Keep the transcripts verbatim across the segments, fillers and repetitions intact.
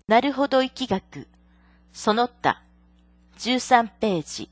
なるほど息学、その他、じゅうさんページ。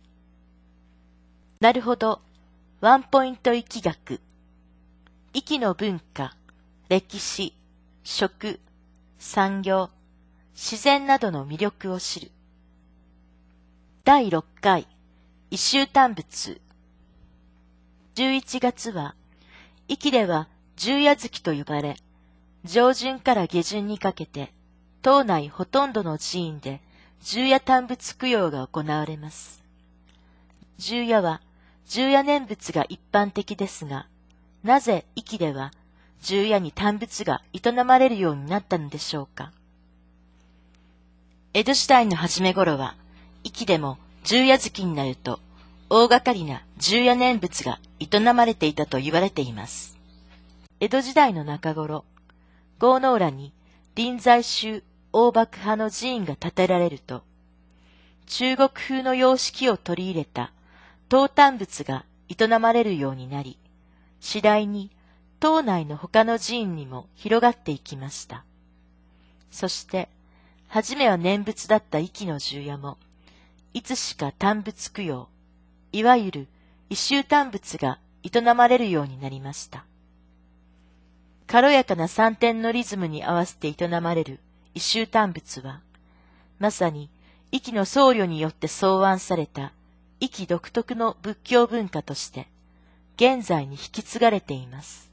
なるほど、ワンポイント息学。息の文化、歴史、食、産業、自然などの魅力を知る。だいろっかい、異臭淡物。じゅういちがつは、息では十夜月と呼ばれ、上旬から下旬にかけて、島内ほとんどの寺院で十夜淡物供養が行われます。十夜は十夜念仏が一般的ですが、なぜ息では十夜に淡物が営まれるようになったのでしょうか。江戸時代の初め頃は、息でも十夜月になると、大掛かりな十夜念仏が営まれていたと言われています。江戸時代の中頃、郷野浦に臨済宗大幕派の寺院が建てられると、中国風の様式を取り入れた唐淡物が営まれるようになり、次第に島内の他の寺院にも広がっていきました。そして、はじめは念仏だった息の十夜も、いつしか淡物供養、いわゆる異臭淡物が営まれるようになりました。軽やかな三点のリズムに合わせて営まれる異臭淡物は、まさに息の僧侶によって創案された息独特の仏教文化として、現在に引き継がれています。